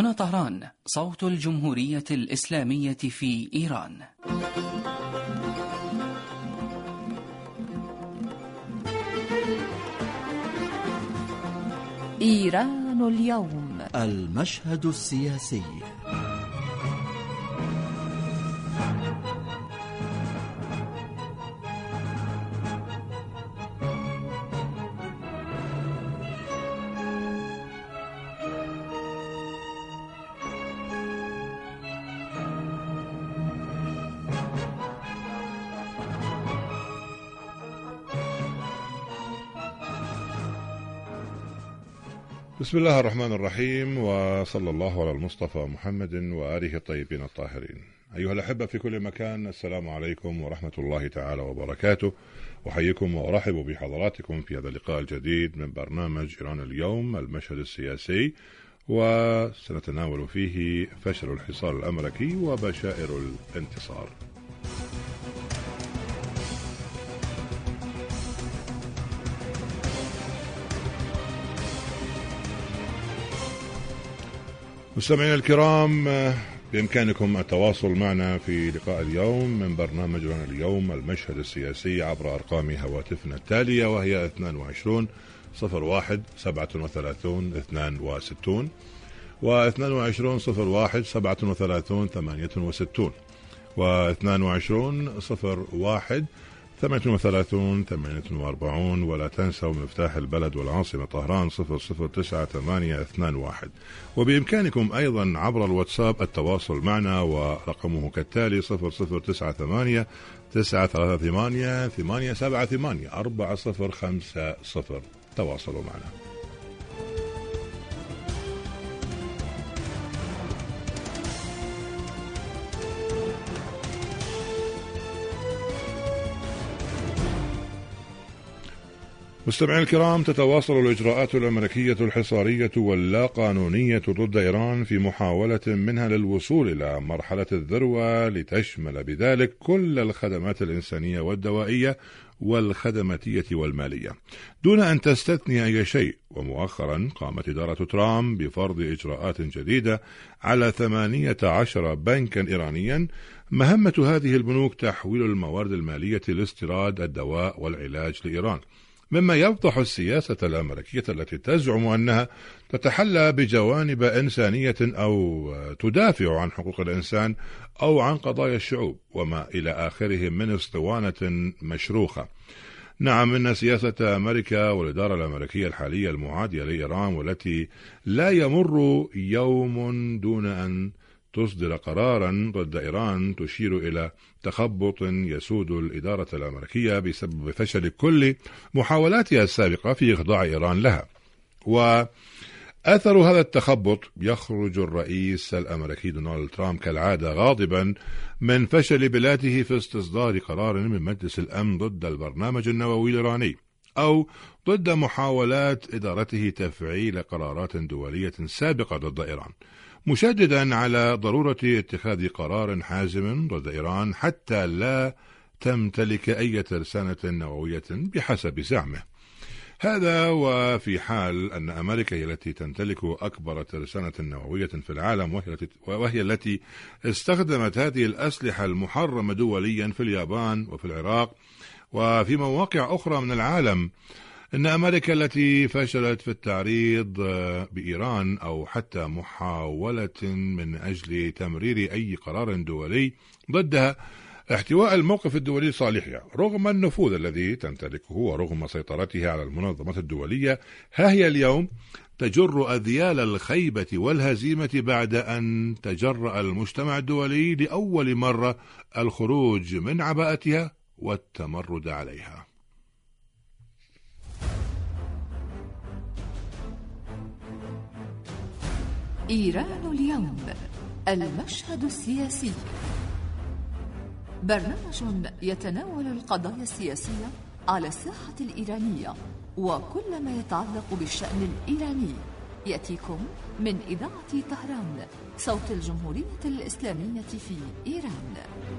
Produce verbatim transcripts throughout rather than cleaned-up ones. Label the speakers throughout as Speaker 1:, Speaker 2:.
Speaker 1: هنا طهران، صوت الجمهورية الإسلامية في إيران.
Speaker 2: إيران اليوم،
Speaker 3: المشهد السياسي.
Speaker 4: بسم الله الرحمن الرحيم، وصلى الله على المصطفى محمد وآله الطيبين الطاهرين. أيها الأحبة في كل مكان، السلام عليكم ورحمة الله تعالى وبركاته. أحييكم وأرحب بحضراتكم في هذا اللقاء الجديد من برنامج إيران اليوم، المشهد السياسي، وسنتناول فيه فشل الحصار الأمريكي وبشائر الانتصار. مستمعينا الكرام، بإمكانكم التواصل معنا في لقاء اليوم من برنامج إيران اليوم، المشهد السياسي، عبر أرقام هواتفنا التالية، وهي اثنين وعشرين صفر واحد سبعة وثلاثين اثنان وستين واثنين وعشرين صفر واحد سبعة وثلاثين ثمانية وستين واثنين وعشرين صفر واحد ثمانية وثلاثين ثمانية وأربعين. ولا تنسوا مفتاح البلد والعاصمة طهران صفر صفر تسعة ثمانية اثنان واحد. وبإمكانكم أيضا عبر الواتساب التواصل معنا، ورقمه كالتالي صفر صفر تسعة ثمانية تسعة ثلاثة ثمانية ثمانية سبعة ثمانية أربعة صفر خمسة صفر. تواصلوا معنا. مستمعين الكرام، تتواصل الإجراءات الأمريكية الحصارية واللا قانونية ضد إيران في محاولة منها للوصول إلى مرحلة الذروة، لتشمل بذلك كل الخدمات الإنسانية والدوائية والخدماتية والمالية دون أن تستثني أي شيء. ومؤخرا قامت إدارة ترامب بفرض إجراءات جديدة على ثمانية عشر بنكا إيرانيا، مهمة هذه البنوك تحويل الموارد المالية لاستيراد الدواء والعلاج لإيران، مما يفضح السياسة الأمريكية التي تزعم أنها تتحلى بجوانب إنسانية أو تدافع عن حقوق الإنسان أو عن قضايا الشعوب وما إلى آخره من اسطوانة مشروخة. نعم، إن سياسة أمريكا والإدارة الأمريكية الحالية المعادية لإيران، والتي لا يمر يوم دون أن تصدر قرارا ضد إيران، تشير إلى تخبط يسود الإدارة الأمريكية بسبب فشل كل محاولاتها السابقة في إخضاع إيران لها. وأثر هذا التخبط يخرج الرئيس الأمريكي دونالد ترامب كالعادة غاضبا من فشل بلاده في استصدار قرار من مجلس الأمن ضد البرنامج النووي الإيراني، أو ضد محاولات إدارته تفعيل قرارات دولية سابقة ضد إيران، مشددا على ضرورة اتخاذ قرار حازم ضد إيران حتى لا تمتلك أي ترسانة نووية بحسب زعمه. هذا وفي حال أن أمريكا هي التي تمتلك أكبر ترسانة نووية في العالم، وهي التي, وهي التي استخدمت هذه الأسلحة المحرمة دوليا في اليابان وفي العراق وفي مواقع أخرى من العالم. إن أمريكا التي فشلت في التعريض بإيران أو حتى محاولة من أجل تمرير أي قرار دولي ضدها احتواء الموقف الدولي لصالحها رغم النفوذ الذي تمتلكه ورغم سيطرتها على المنظمات الدولية، ها هي اليوم تجر أذيال الخيبة والهزيمة بعد أن تجرأ المجتمع الدولي لأول مرة الخروج من عباءتها والتمرد عليها.
Speaker 2: إيران اليوم، المشهد السياسي، برنامج يتناول القضايا السياسية على الساحة الإيرانية وكل ما يتعلق بالشأن الإيراني، يأتيكم من إذاعة طهران، صوت الجمهورية الإسلامية في إيران.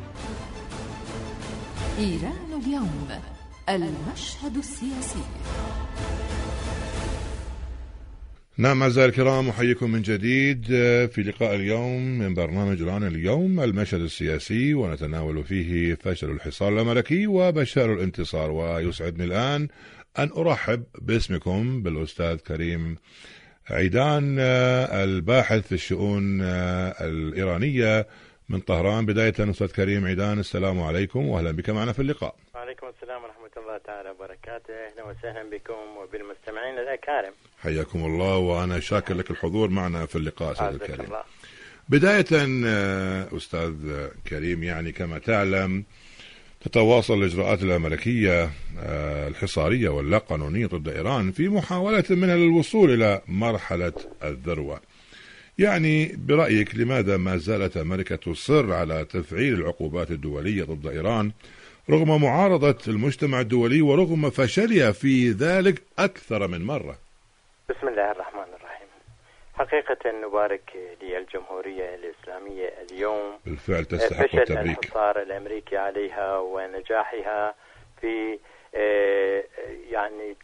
Speaker 2: إيران اليوم، المشهد السياسي.
Speaker 4: نعم أعزائي الكرام، أحييكم من جديد في لقاء اليوم من برنامج إيران اليوم، المشهد السياسي، ونتناول فيه فشل الحصار الأمريكي وبشار الانتصار. ويسعدني الآن أن أرحب باسمكم بالأستاذ كريم عيدان، الباحث في الشؤون الإيرانية من طهران. بداية أستاذ كريم عيدان، السلام عليكم وأهلا بك معنا في اللقاء.
Speaker 5: وعليكم السلام ورحمة الله تعالى وبركاته. أهلا وسهلا بكم وبالمستمعين الأكارم.
Speaker 4: حياكم الله، وأنا شاكر لك الحضور معنا في اللقاء سيد الكريم.
Speaker 5: الله.
Speaker 4: بداية أستاذ كريم، يعني كما تعلم تتواصل الإجراءات الأمريكية الحصارية واللا قانونية ضد إيران في محاولة منها للوصول إلى مرحلة الذروة. يعني برأيك لماذا ما زالت أمريكا تصر على تفعيل العقوبات الدولية ضد إيران رغم معارضة المجتمع الدولي ورغم فشلها في ذلك أكثر من مرة؟
Speaker 5: بسم الله الرحمن الرحيم. حقيقة نبارك للجمهورية الإسلامية اليوم
Speaker 4: بالفعل تستحق
Speaker 5: فشل
Speaker 4: التبريك.
Speaker 5: الحصار الأمريكي عليها ونجاحها في يعني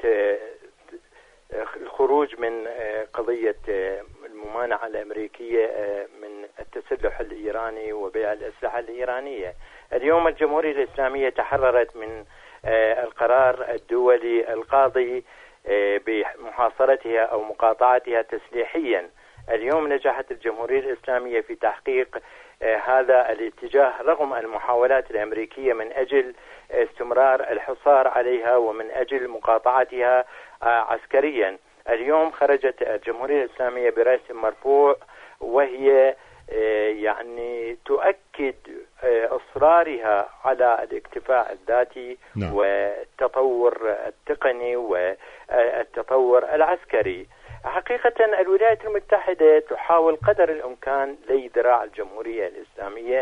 Speaker 5: الخروج من قضية الممانعة الأمريكية من التسلح الإيراني وبيع الأسلحة الإيرانية. اليوم الجمهورية الإسلامية تحررت من القرار الدولي القاضي بمحاصرتها أو مقاطعتها تسليحيا. اليوم نجحت الجمهورية الإسلامية في تحقيق هذا الاتجاه رغم المحاولات الأمريكية من أجل استمرار الحصار عليها ومن أجل مقاطعتها عسكريا. اليوم خرجت الجمهورية الإسلامية برأس مرفوع، وهي يعني تؤكد إصرارها على الاكتفاء الذاتي
Speaker 4: نعم.
Speaker 5: والتطور التقني والتطور العسكري. حقيقة الولايات المتحدة تحاول قدر الإمكان لي ذراع الجمهورية الإسلامية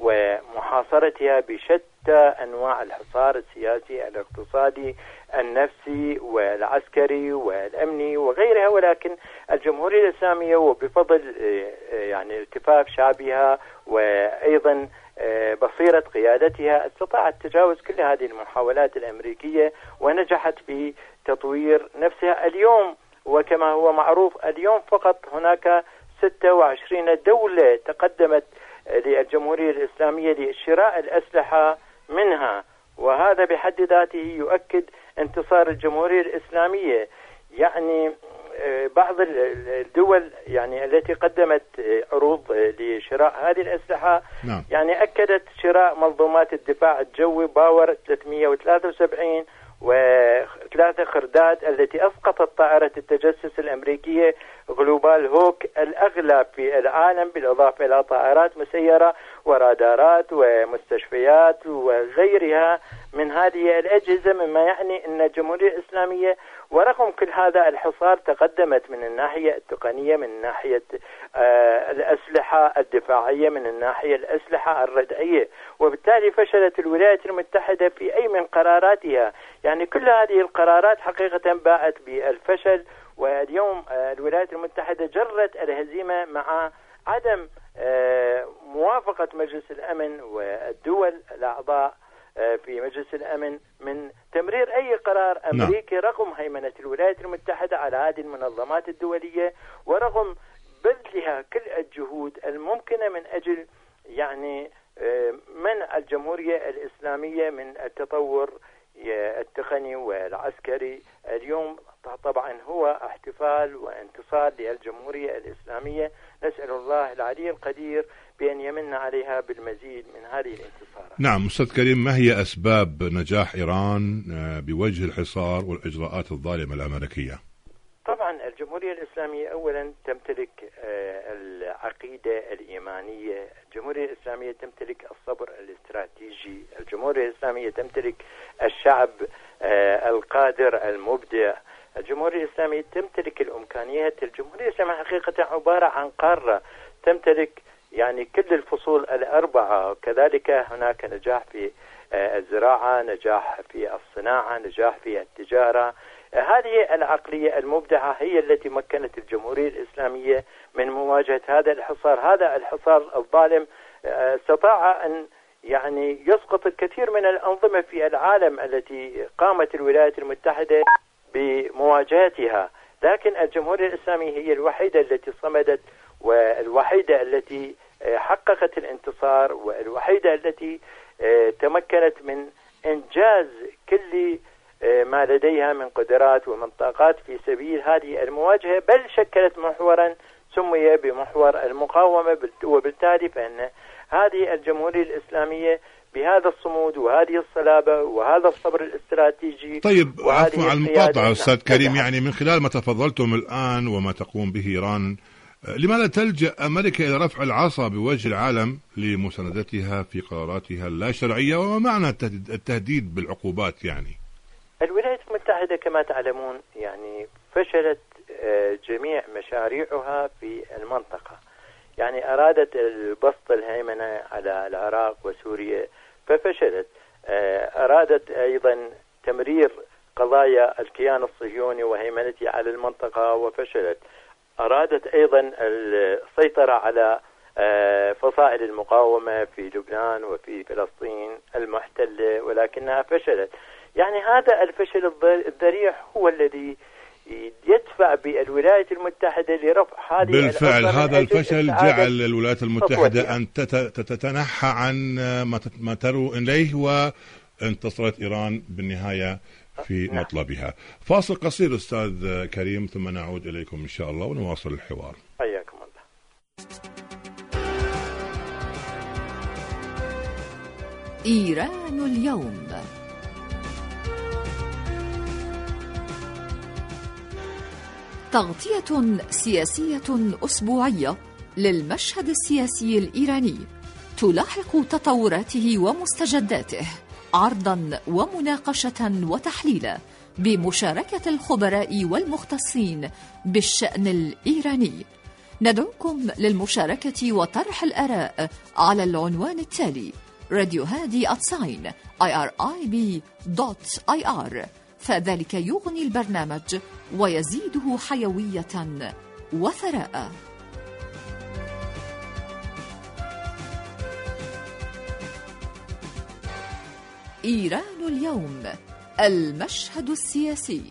Speaker 5: ومحاصرتها بشتى أنواع الحصار السياسي الاقتصادي النفسي والعسكري والأمني وغيرها، ولكن الجمهورية الإسلامية وبفضل يعني التفاف شعبها وأيضا بصيرة قيادتها استطاعت تجاوز كل هذه المحاولات الأمريكية ونجحت في تطوير نفسها. اليوم وكما هو معروف اليوم فقط هناك ستة وعشرين دولة تقدمت للجمهورية الإسلامية لشراء الأسلحة منها، وهذا بحد ذاته يؤكد انتصار الجمهورية الإسلامية. يعني بعض الدول يعني التي قدمت عروض لشراء هذه الأسلحة
Speaker 4: نعم.
Speaker 5: يعني أكدت شراء منظومات الدفاع الجوي باور ثلاثمئة وثلاثة وسبعين وثلاثة خردات التي أسقطت طائرة التجسس الأمريكية غلوبال هوك الأغلى في العالم، بالإضافة إلى طائرات مسيرة ورادارات ومستشفيات وغيرها من هذه الأجهزة، مما يعني أن الجمهورية الإسلامية ورغم كل هذا الحصار تقدمت من الناحية التقنية، من ناحية آه الأسلحة الدفاعية، من الناحية الأسلحة الردعية، وبالتالي فشلت الولايات المتحدة في أي من قراراتها. يعني كل هذه القرارات حقيقة باءت بالفشل، واليوم آه الولايات المتحدة جرت الهزيمة مع عدم آه موافقة مجلس الأمن والدول الأعضاء في مجلس الأمن من تمرير أي قرار أمريكي رغم هيمنة الولايات المتحدة على هذه المنظمات الدولية ورغم بذلها كل الجهود الممكنة من أجل يعني منع الجمهورية الإسلامية من التطور التقني والعسكري. اليوم طبعا هو احتفال وانتصار للجمهورية الإسلامية، نسأل الله العلي القدير بأن يمن عليها بالمزيد من هذه الانتصارات.
Speaker 4: نعم أستاذ كريم، ما هي أسباب نجاح إيران بوجه الحصار والإجراءات الظالمة الأمريكية؟
Speaker 5: طبعا الجمهورية الإسلامية أولا تمتلك العقيدة الإيمانية، الجمهورية الإسلامية تمتلك الصبر الاستراتيجي، الجمهورية الإسلامية تمتلك الشعب القادر المبدع، الجمهورية الإسلامية تمتلك الإمكانيات. الجمهورية الإسلامية حقيقة عبارة عن قارة تمتلك يعني كل الفصول الأربعة، كذلك هناك نجاح في الزراعة، نجاح في الصناعة، نجاح في التجارة. هذه العقلية المبدعة هي التي مكنت الجمهورية الإسلامية من مواجهة هذا الحصار. هذا الحصار الظالم استطاع أن يعني يسقط الكثير من الأنظمة في العالم التي قامت الولايات المتحدة بمواجهتها. لكن الجمهورية الإسلامية هي الوحيدة التي صمدت، والوحيدة التي حققت الانتصار، والوحيدة التي تمكنت من إنجاز كل ما لديها من قدرات ومن طاقات في سبيل هذه المواجهة، بل شكلت محورا سمي بمحور المقاومة. وبالتالي فإن هذه الجمهورية الإسلامية بهذا الصمود وهذه الصلابة وهذا الصبر الاستراتيجي.
Speaker 4: طيب، عفوا على المقاطعة أستاذ كريم،
Speaker 5: نعم.
Speaker 4: يعني من خلال ما تفضلتم الآن وما تقوم به إيران، لماذا تلجأ أمريكا إلى رفع العصا بوجه العالم لمساندتها في قراراتها اللا شرعية؟ وما معنى التهديد بالعقوبات؟ يعني
Speaker 5: الولايات المتحدة كما تعلمون يعني فشلت جميع مشاريعها في المنطقة، يعني أرادت البسط الهيمنة على العراق وسوريا ففشلت، أرادت أيضا تمرير قضايا الكيان الصهيوني وهيمنته على المنطقة وفشلت، أرادت أيضا السيطرة على فصائل المقاومة في لبنان وفي فلسطين المحتلة ولكنها فشلت. يعني هذا الفشل الذريع هو الذي يدفع بالولايات المتحدة لرفع هذه
Speaker 4: بالفعل. هذا الفشل جعل الولايات المتحدة أن تتنحى عن ما تروا إليه، وانتصرت إيران بالنهاية في مطلبها. فاصل قصير أستاذ كريم ثم نعود إليكم إن شاء الله ونواصل الحوار.
Speaker 5: حياكم الله.
Speaker 2: إيران اليوم. تغطية سياسية أسبوعية للمشهد السياسي الإيراني تلاحق تطوراته ومستجداته، عرضا ومناقشة وتحليلا بمشاركة الخبراء والمختصين بالشأن الإيراني. ندعوكم للمشاركة وطرح الآراء على العنوان التالي: راديو هادي آت ساين آي آر آي بي دوت آي آر، فذلك يغني البرنامج ويزيده حيوية وثراء. إيران اليوم، المشهد السياسي.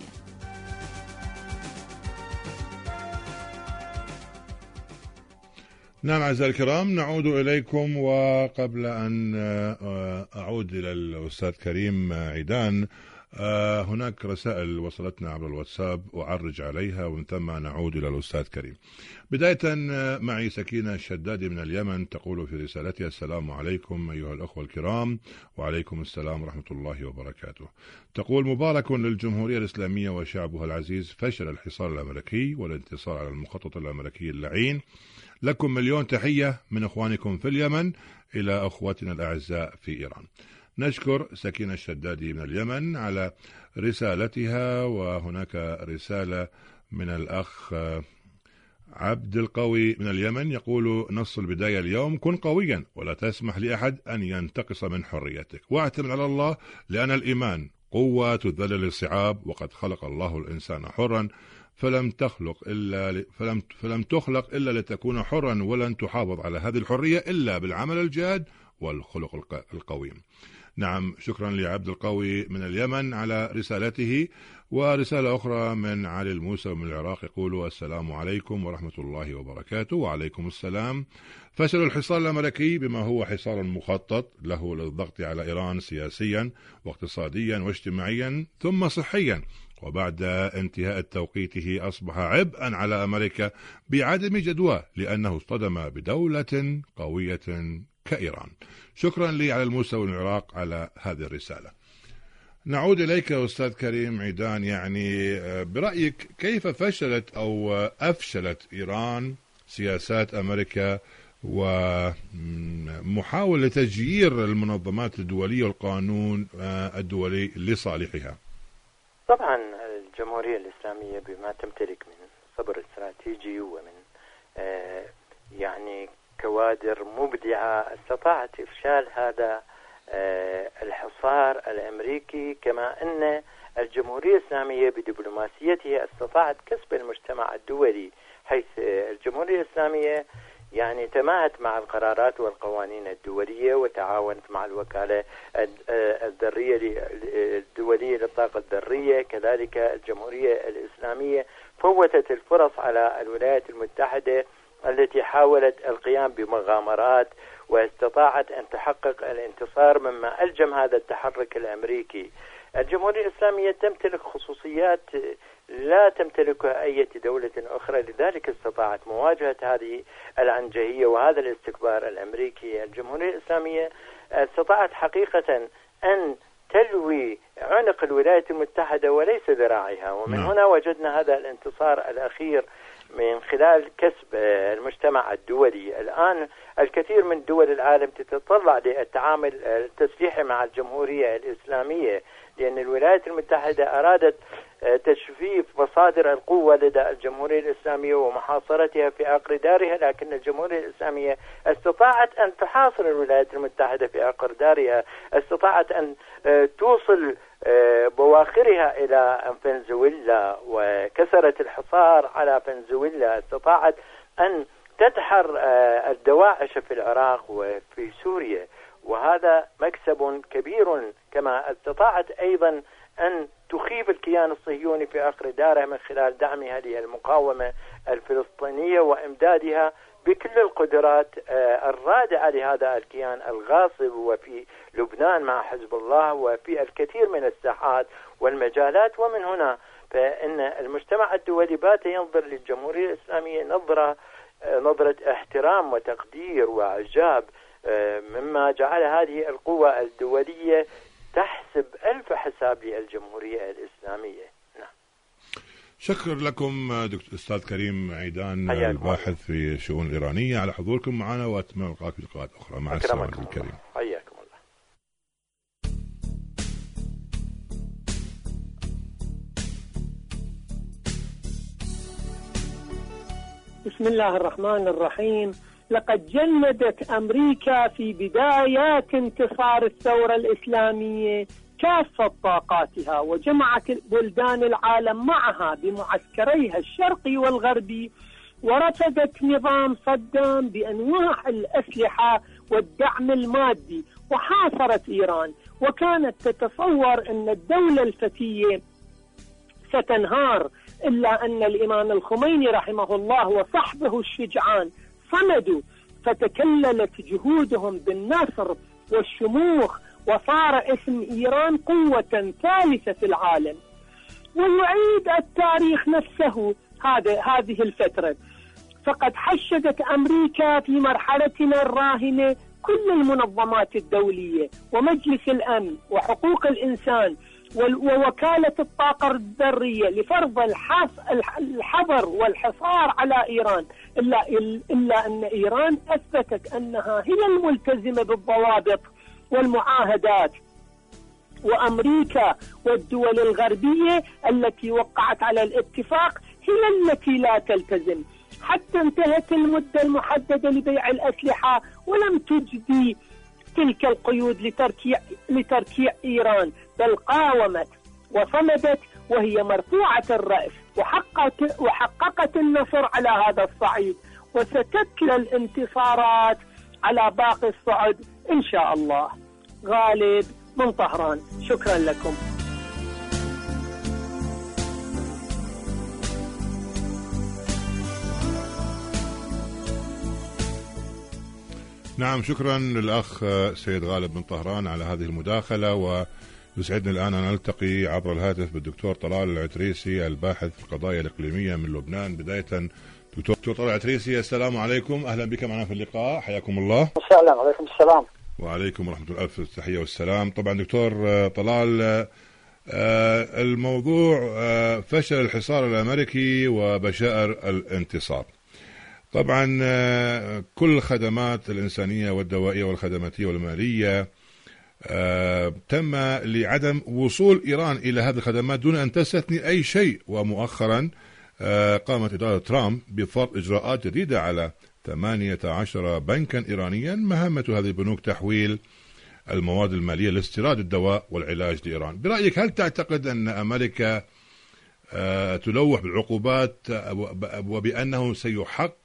Speaker 4: نعم أعزائي الكرام، نعود إليكم. وقبل أن أعود إلى الأستاذ كريم عيدان، هناك رسائل وصلتنا عبر الواتساب أعرج عليها ومن ثم نعود إلى الأستاذ كريم. بداية معي سكينة الشدادي من اليمن، تقول في رسالتها: السلام عليكم أيها الأخوة الكرام. وعليكم السلام ورحمة الله وبركاته. تقول: مبارك للجمهورية الإسلامية وشعبها العزيز، فشل الحصار الأمريكي والانتصار على المخطط الأمريكي اللعين. لكم مليون تحية من أخوانكم في اليمن إلى أخواتنا الأعزاء في إيران. نشكر سكينة الشدادي من اليمن على رسالتها. وهناك رسالة من الأخ عبد القوي من اليمن، يقول: نص البداية اليوم: كن قويا ولا تسمح لأحد أن ينتقص من حريتك، واعتمد على الله، لأن الإيمان قوة تذلل الصعاب، وقد خلق الله الإنسان حرا فلم تخلق إلا فلم فلم تخلق إلا لتكون حرا، ولن تحافظ على هذه الحرية إلا بالعمل الجاد والخلق القويم. نعم، شكرا لعبد القوي من اليمن على رسالته. ورسالة أخرى من علي الموسى من العراق، يقول: السلام عليكم ورحمة الله وبركاته. وعليكم السلام. فشل الحصار الأمريكي بما هو حصار مخطط له للضغط على إيران سياسيا واقتصاديا واجتماعيا ثم صحيا، وبعد انتهاء توقيته أصبح عبئا على أمريكا بعدم جدوى، لأنه اصطدم بدولة قوية كإيران. شكرا لي على الموسى والعراق على هذه الرسالة. نعود إليك أستاذ كريم عيدان، يعني برأيك كيف فشلت أو أفشلت إيران سياسات أمريكا ومحاولة تجيير المنظمات الدولية والقانون الدولي لصالحها؟
Speaker 5: طبعا الجمهورية الإسلامية بما تمتلك من صبر استراتيجي ومن آه يعني كوادر مبدعة استطاعت إفشال هذا آه الحصار الأمريكي، كما أن الجمهورية الإسلامية بدبلوماسيتها استطاعت كسب المجتمع الدولي، حيث الجمهورية الإسلامية يعني تماهت مع القرارات والقوانين الدولية وتعاونت مع الوكالة الذرية الدولية للطاقة الذرية. كذلك الجمهورية الإسلامية فوتت الفرص على الولايات المتحدة التي حاولت القيام بمغامرات واستطاعت أن تحقق الانتصار مما ألجم هذا التحرك الأمريكي. الجمهورية الإسلامية تمتلك خصوصيات لا تمتلكها أي دولة أخرى، لذلك استطاعت مواجهة هذه العنجهية وهذا الاستكبار الأمريكي. الجمهورية الإسلامية استطاعت حقيقة أن تلوي عنق الولايات المتحدة وليس ذراعها، ومن هنا وجدنا هذا الانتصار الأخير من خلال كسب المجتمع الدولي. الآن الكثير من دول العالم تتطلع للتعامل التسليحي مع الجمهورية الإسلامية، لأن الولايات المتحدة أرادت تجفيف مصادر القوة لدى الجمهورية الإسلامية ومحاصرتها في عقر دارها، لكن الجمهورية الإسلامية استطاعت أن تحاصر الولايات المتحدة في عقر دارها، استطاعت أن توصل بواخرها إلى فنزويلا وكسرت الحصار على فنزويلا، استطاعت أن تدحر الدواعش في العراق وفي سوريا، وهذا مكسب كبير. كما استطاعت أيضا أن تخيف الكيان الصهيوني في عقر داره من خلال دعمها للمقاومة الفلسطينية وإمدادها بكل القدرات الرادعة لهذا الكيان الغاصب، وفي لبنان مع حزب الله وفي الكثير من الساحات والمجالات. ومن هنا فإن المجتمع الدولي بات ينظر للجمهورية الإسلامية نظرة نظرة احترام وتقدير وإعجاب، مما جعل هذه القوة الدولية تحسب ألف حساب للجمهورية الإسلامية. نعم.
Speaker 4: شكر لكم دكتور أستاذ كريم عيدان الباحث في الشؤون الإيرانية على حضوركم معنا، وأتمنى لقاءكم في لقاءات أخرى. مع السلامة الكريم.
Speaker 5: حياكم الله.
Speaker 6: بسم الله الرحمن الرحيم. لقد جندت أمريكا في بدايات انتصار الثورة الإسلامية كافة طاقاتها، وجمعت بلدان العالم معها بمعسكريها الشرقي والغربي، ورفضت نظام صدام بأنواع الأسلحة والدعم المادي، وحاصرت إيران، وكانت تتصور أن الدولة الفتية ستنهار، إلا أن الإمام الخميني رحمه الله وصحبه الشجعان صمدوا، فتكللت جهودهم بالنصر والشموخ، وصار اسم إيران قوة ثالثة في العالم. ويعيد التاريخ نفسه هذا هذه الفترة، فقد حشدت أمريكا في مرحلتنا الراهنة كل المنظمات الدولية ومجلس الأمن وحقوق الإنسان ووكالة الطاقة الذرية لفرض الحظر والحصار على إيران، إلا, إلا أن إيران أثبتت أنها هي الملتزمة بالضوابط والمعاهدات، وأمريكا والدول الغربية التي وقعت على الاتفاق هي التي لا تلتزم، حتى انتهت المدة المحددة لبيع الأسلحة ولم تجدي تلك القيود لتركيع, لتركيع إيران، بل قاومت وصمدت وهي مرفوعة الرأس، وحققت, وحققت النصر على هذا الصعيد، وستتلى الانتصارات على باقي الصعد إن شاء الله. غالب من طهران، شكرا لكم.
Speaker 4: نعم، شكرا للأخ سيد غالب من طهران على هذه المداخلة. ويسعدني الآن أن ألتقي عبر الهاتف بالدكتور طلال العتريسي الباحث في القضايا الإقليمية من لبنان. بداية دكتور طلال العتريسي، السلام عليكم، أهلا بك معنا في اللقاء، حياكم الله.
Speaker 7: السلام عليكم. السلام.
Speaker 4: وعليكم ورحمة الله، ألف التحية والسلام. طبعا دكتور طلال، الموضوع فشل الحصار الأمريكي وبشائر الانتصار. طبعا كل الخدمات الإنسانية والدوائية والخدماتية والمالية تم لعدم وصول إيران إلى هذه الخدمات دون أن تستثني أي شيء. ومؤخرا قامت إدارة ترامب بفرض إجراءات جديدة على ثمانية عشر بنكا إيرانيا مهمة هذه البنوك تحويل المواد المالية لاستيراد الدواء والعلاج لإيران. برأيك هل تعتقد أن أمريكا تلوح بالعقوبات وبأنه سيحقق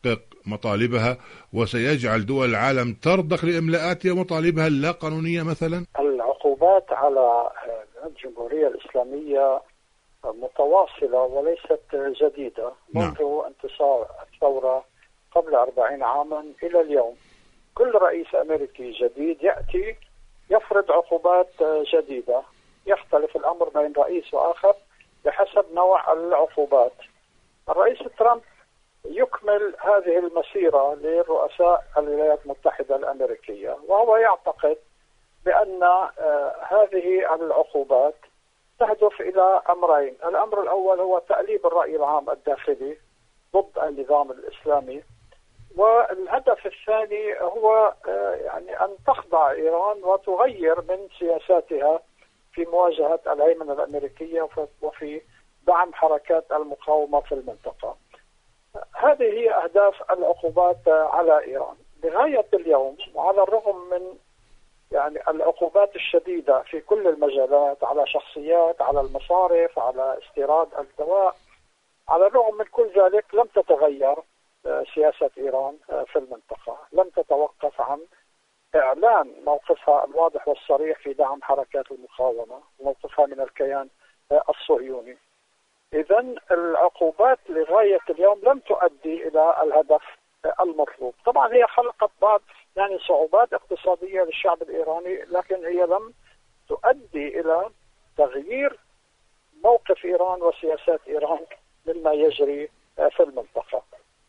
Speaker 4: مطالبها وسيجعل دول العالم ترضخ لإملاءاتها ومطالبها اللا قانونية مثلا؟
Speaker 7: العقوبات على الجمهورية الإسلامية متواصلة وليست جديدة منذ نعم. انتصار الثورة قبل أربعين عاما إلى اليوم. كل رئيس أمريكي جديد يأتي يفرض عقوبات جديدة، يختلف الأمر بين رئيس وآخر بحسب نوع العقوبات. الرئيس ترامب يكمل هذه المسيرة لرؤساء الولايات المتحدة الأمريكية، وهو يعتقد بأن هذه العقوبات تهدف إلى أمرين. الأمر الأول هو تأليب الرأي العام الداخلي ضد النظام الإسلامي، والهدف الثاني هو يعني أن تخضع إيران وتغير من سياساتها في مواجهة الهيمنة الأمريكية وفي دعم حركات المقاومة في المنطقة. هذه هي أهداف العقوبات على إيران. لغاية اليوم وعلى الرغم من يعني العقوبات الشديدة في كل المجالات على شخصيات، على المصارف، على استيراد الدواء، على الرغم من كل ذلك لم تتغير سياسة إيران في المنطقة، لم تتوقف عن إعلان موقفها الواضح والصريح في دعم حركات المقاومة وموقفها من الكيان الصهيوني. إذن العقوبات لغاية اليوم لم تؤدي إلى الهدف المطلوب. طبعا هي خلقت بعض يعني صعوبات اقتصادية للشعب الإيراني، لكن هي لم تؤدي إلى تغيير موقف إيران وسياسات إيران مما يجري في المنطقة.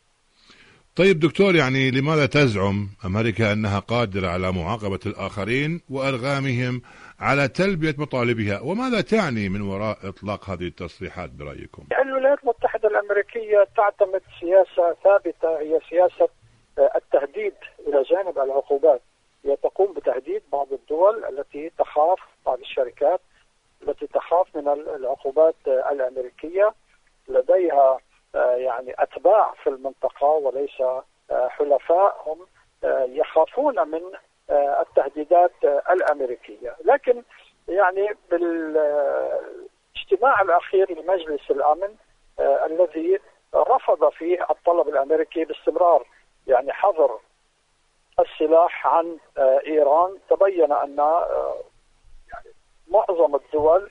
Speaker 4: طيب دكتور، يعني لماذا تزعم أمريكا أنها قادرة على معاقبة الآخرين وأرغامهم على تلبية مطالبها؟ وماذا تعني من وراء إطلاق هذه التصريحات برأيكم؟
Speaker 7: الولايات المتحدة الأمريكية تعتمد سياسة ثابتة، هي سياسة التهديد إلى جانب العقوبات. هي تقوم بتهديد بعض الدول التي تخاف، بعض الشركات التي تخاف من العقوبات الأمريكية. لديها يعني أتباع في المنطقة وليس حلفاء، هم يخافون من التهديدات الأمريكية. لكن يعني بالاجتماع الأخير لمجلس الأمن الذي رفض فيه الطلب الأمريكي باستمرار يعني حظر السلاح عن إيران، تبين أن يعني معظم الدول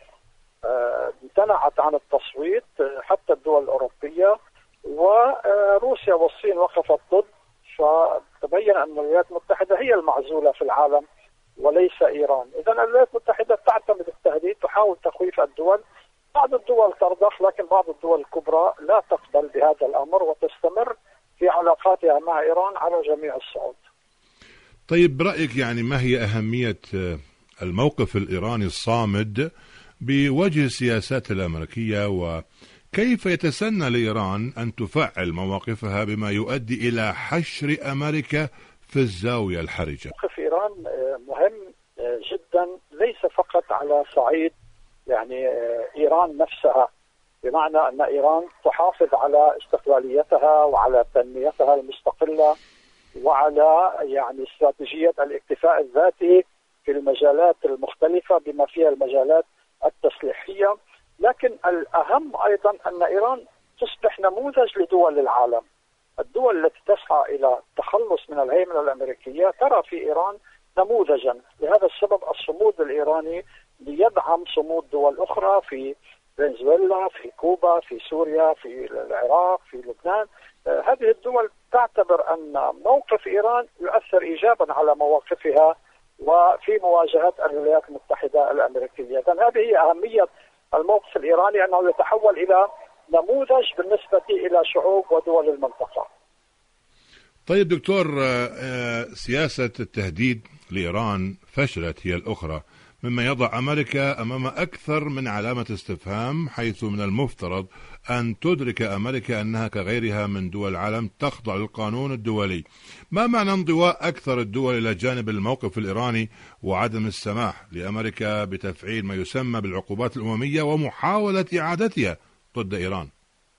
Speaker 7: امتنعت عن التصويت، حتى الدول الأوروبية، وروسيا والصين وقفت ضد، فتبين أن الولايات المتحدة هي المعزولة في العالم وليس إيران. إذن الولايات المتحدة تعتمد التهديد، تحاول تخويف الدول. بعض الدول ترضخ، لكن بعض الدول الكبرى لا تقبل بهذا الأمر وتستمر في علاقاتها مع إيران على جميع الصعود.
Speaker 4: طيب برأيك يعني ما هي أهمية الموقف الإيراني الصامد بوجه السياسات الأمريكية، وكيف يتسنى لإيران أن تفعل مواقفها بما يؤدي إلى حشر أمريكا في الزاوية الحرجة؟
Speaker 7: موقف إيران مهم جدا، ليس فقط على صعيد يعني إيران نفسها، بمعنى أن إيران تحافظ على استقلاليتها وعلى تنميتها المستقلة وعلى يعني استراتيجية الاكتفاء الذاتي في المجالات المختلفة بما فيها المجالات التسليحية. لكن الأهم أيضا أن إيران تصبح نموذج لدول العالم. الدول التي تسعى إلى التخلص من الهيمنة الأمريكية ترى في إيران نموذجا. لهذا السبب الصمود الإيراني ليدعم صمود دول أخرى في فنزويلا، في كوبا، في سوريا، في العراق، في لبنان. آه هذه الدول تعتبر أن موقف إيران يؤثر إيجابا على مواقفها وفي مواجهة الولايات المتحدة الأمريكية. إذن هذه هي أهمية الموقف الإيراني، أنه يتحول إلى نموذج بالنسبة إلى شعوب ودول المنطقة.
Speaker 4: طيب دكتور، سياسة التهديد لإيران فشلت هي الأخرى، مما يضع أمريكا أمام أكثر من علامة استفهام، حيث من المفترض أن تدرك أمريكا أنها كغيرها من دول العالم تخضع للقانون الدولي. ما معنى انضواء أكثر الدول إلى جانب الموقف الإيراني وعدم السماح لأمريكا بتفعيل ما يسمى بالعقوبات الأممية ومحاولة إعادتها ضد إيران؟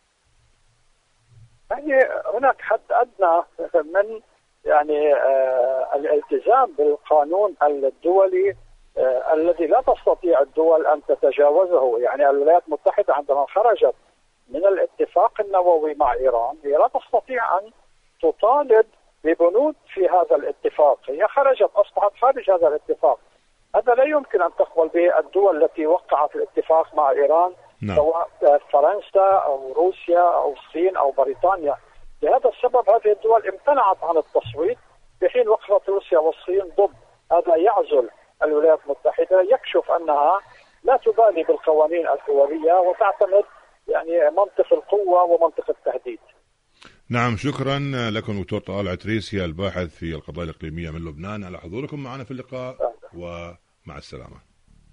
Speaker 7: يعني هناك حد أدنى من يعني آه الالتزام بالقانون الدولي آه الذي لا تستطيع الدول أن تتجاوزه. يعني الولايات المتحدة عندما خرجت من الاتفاق النووي مع إيران هي لا تستطيع أن تطالب ببنود في هذا الاتفاق. هي خرجت، أصبحت خارج هذا الاتفاق. هذا لا يمكن أن تقبل به الدول التي وقعت الاتفاق مع إيران، نعم. سواء فرنسا أو روسيا أو الصين أو بريطانيا. لهذا السبب هذه الدول امتنعت عن التصويت، في حين وقفت روسيا والصين ضد. هذا يعزل الولايات المتحدة، يكشف أنها لا تبالي بالقوانين الدولية وتعتمد يعني منطق القوة ومنطق التهديد.
Speaker 4: نعم، شكرا لكم دكتور طلال عتريسي الباحث في القضايا الإقليمية من لبنان على حضوركم معنا في اللقاء، ومع السلامة.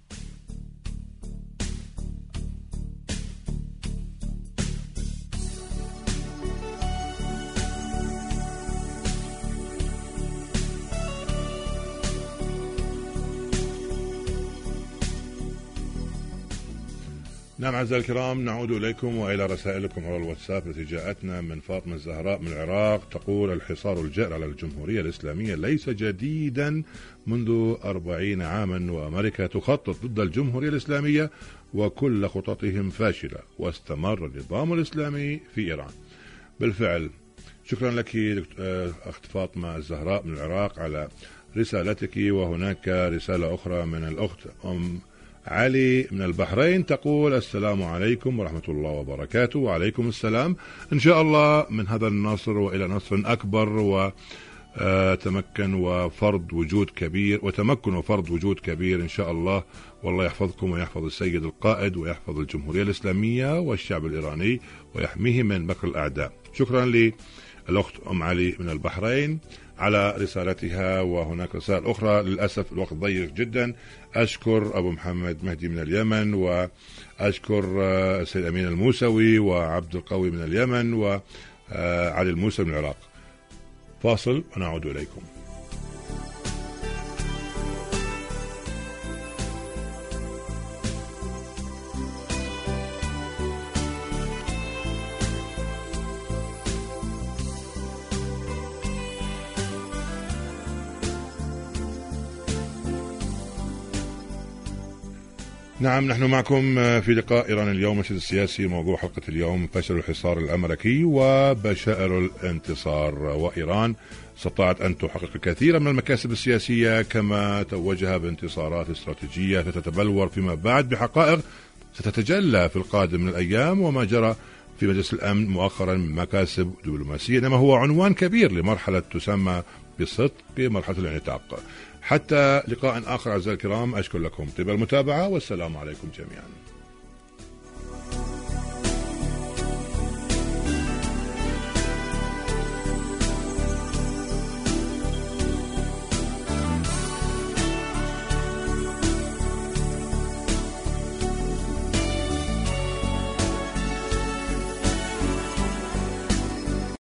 Speaker 4: نعم أعزائي الكرام، نعود إليكم وإلى رسائلكم على الواتساب التي جاءتنا من فاطمة الزهراء من العراق. تقول: الحصار الجائر على الجمهورية الإسلامية ليس جديدا منذ أربعين عاما، وأمريكا تخطط ضد الجمهورية الإسلامية وكل خططهم فاشلة، واستمر النظام الإسلامي في إيران. بالفعل، شكرا لك أخت فاطمة الزهراء من العراق على رسالتك. وهناك رسالة أخرى من الأخت أم علي من البحرين، تقول: السلام عليكم ورحمة الله وبركاته. وعليكم السلام. إن شاء الله من هذا النصر وإلى نصر أكبر، وتمكن وفرض وجود كبير وتمكن وفرض وجود كبير إن شاء الله. والله يحفظكم ويحفظ السيد القائد ويحفظ الجمهورية الإسلامية والشعب الإيراني ويحميه من مكر الأعداء. شكرا للأخت أم علي من البحرين على رسالتها. وهناك رسائل أخرى، للأسف الوقت ضيق جدا. أشكر أبو محمد مهدي من اليمن، وأشكر السيد أمين الموسوي وعبد القوي من اليمن وعلي الموسوي من العراق. فاصل ونعود إليكم. نعم، نحن معكم في لقاء إيران اليوم، مشهد السياسي. موضوع حلقة اليوم: فشل الحصار الأمريكي وبشائر الانتصار. وإيران استطاعت أن تحقق الكثير من المكاسب السياسية، كما توجها بانتصارات استراتيجية ستتبلور فيما بعد بحقائق ستتجلى في القادم من الأيام. وما جرى في مجلس الأمن مؤخرا من مكاسب دبلوماسية، إنما هو عنوان كبير لمرحلة تسمى بصدق مرحلة الانعتاق. حتى لقاء آخر أعزائي الكرام، أشكر لكم طيب المتابعة، والسلام عليكم جميعا.